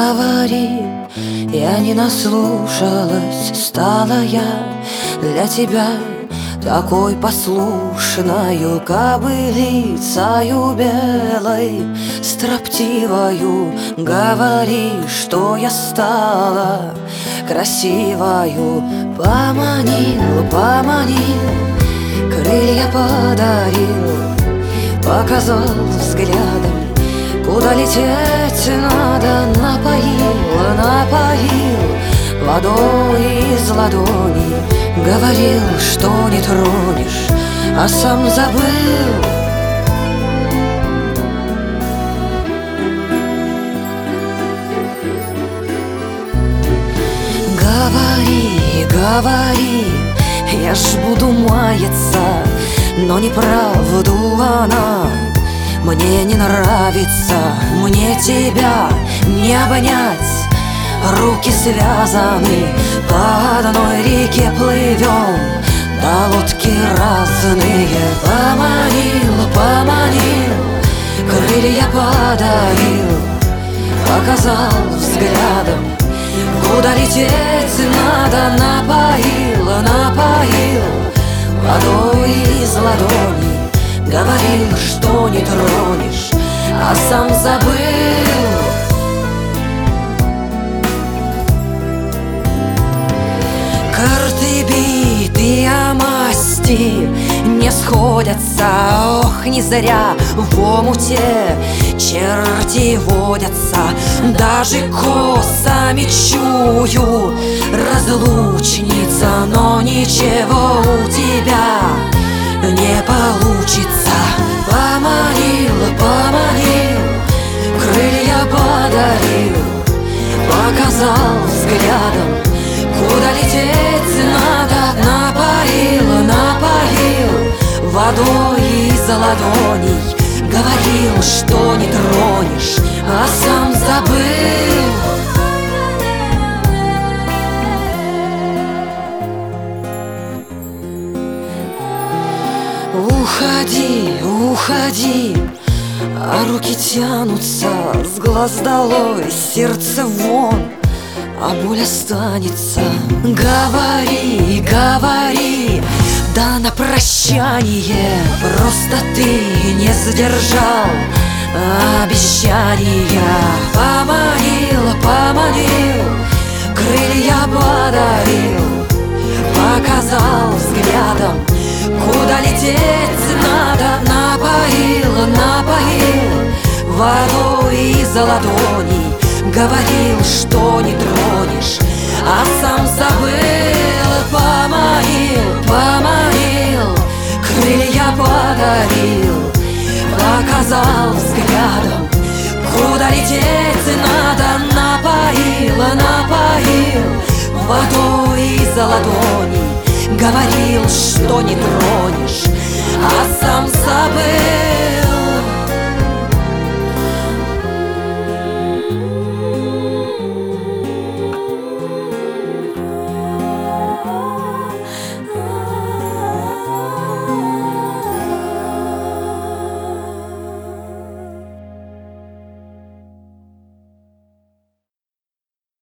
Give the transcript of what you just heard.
говори, я не наслушалась, стала я для тебя такой послушною кобылицею белой, строптивою. Говори, что я стала красивою. Поманил, поманил, крылья подарил, показал взглядом, куда лететь надо. Напоил, напоил водой из ладони, говорил, что не тронешь, а сам забыл. Говори, говори, я ж буду маяться, но неправду она мне не нравится. Мне тебя не обнять, руки связаны, по одной реке плывем, да лодки разные. Поманил, поманил, крылья подарил, показал взглядом, куда лететь надо. Напоил, напоил водой из ладони, говорил, что не тронешь, а сам забыл. Карты битые масти не сходятся, ох, не зря в омуте черти водятся. Даже косами чую, разлучница, но ничего у тебя не получится. Поманил, поманил, крылья подарил, показал взглядом, куда лететь надо. Напоил, напоил водой из ладоней, говорил, что не тронешь, а сам забыл. Уходи, уходи, а руки тянутся с глаз долой, сердце вон, а боль останется. Говори, говори, да на прощание, просто ты не сдержал обещания. Поманил, поманил, крылья подарил, показал взглядом, куда лететь надо. Напоил, напоил водой из ладоней, говорил, что не тронешь, а сам забыл. Поманил, поманил, крылья подарил, показал взглядом, куда лететь надо. Напоил, напоил водой из ладоней, говорил, что не тронешь, а сам забыл.